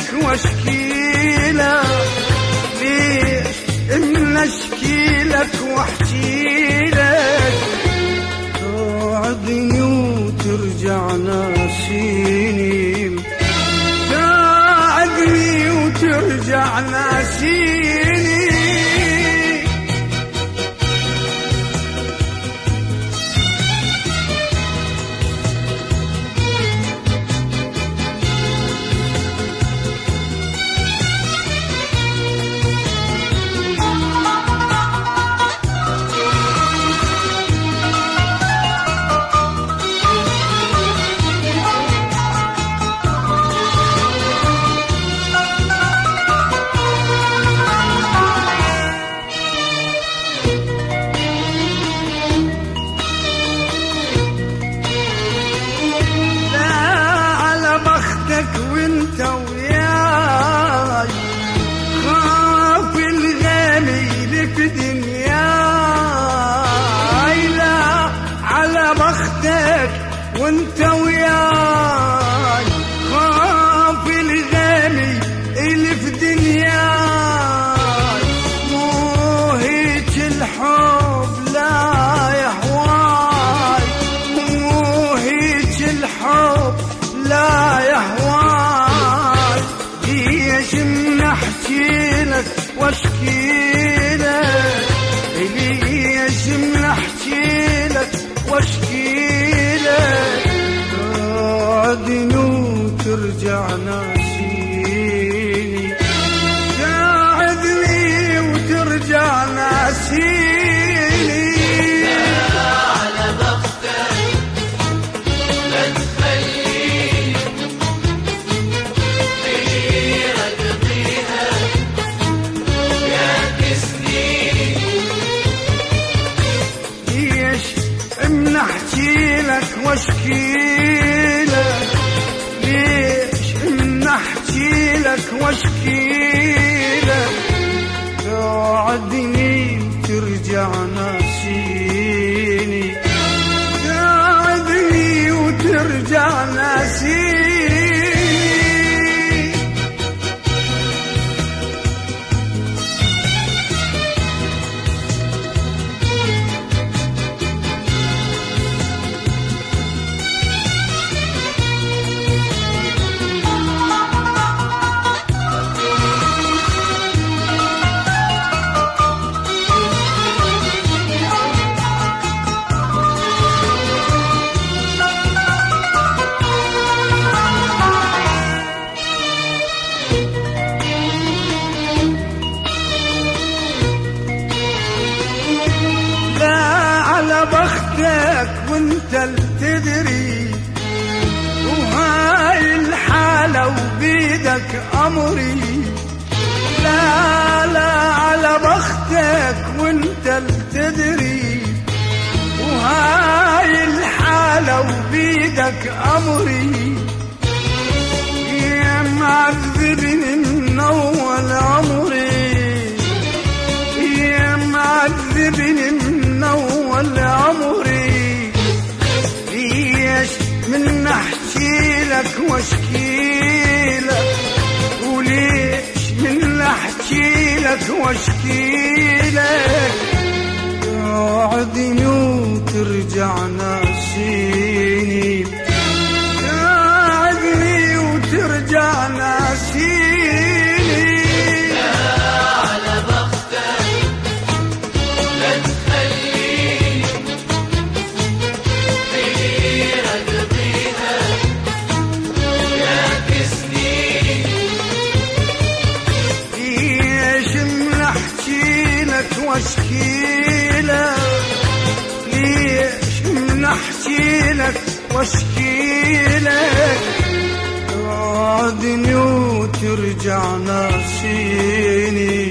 واشكي لك، ليش من اشكي لك واحكي لك، توعدني وترجع ناسيني، توعدني وترجع ناسيني. وانت وياي خاف الغالي في دنياي، لا على بختك وانت وياي خاف الغالي اللي في دنياي، مو هيك الحب لا يهواي، مو هيك الحب لا يهواي، ليش منحكي لك واشكي لك، ليش منحكي لك واشكي لك، توعدني وترجع ناسيني، توعدني وترجع ناسيني. منحكي لك واشكي لك، ليش منحكي لك واشكي لك، توعدني ترجع ناسيني، توعدني وترجع ناسيني. بختك وانت التدري، وهاي الحالة وبيدك أمري، لا لا على بختك وانت التدري، وهاي الحالة وبيدك أمري، يا معذبني من أول عمري، يا معذبني من أول عمري، ليش من أحكي لك واشكي لك، وليش من أحكي لك واشكي لك، توعدني وترجع ناسيني، توعدني وترجع ناسيني. واشكي لك، ليش منحكي لك واشكي لك، توعدني وترجع ناسيني.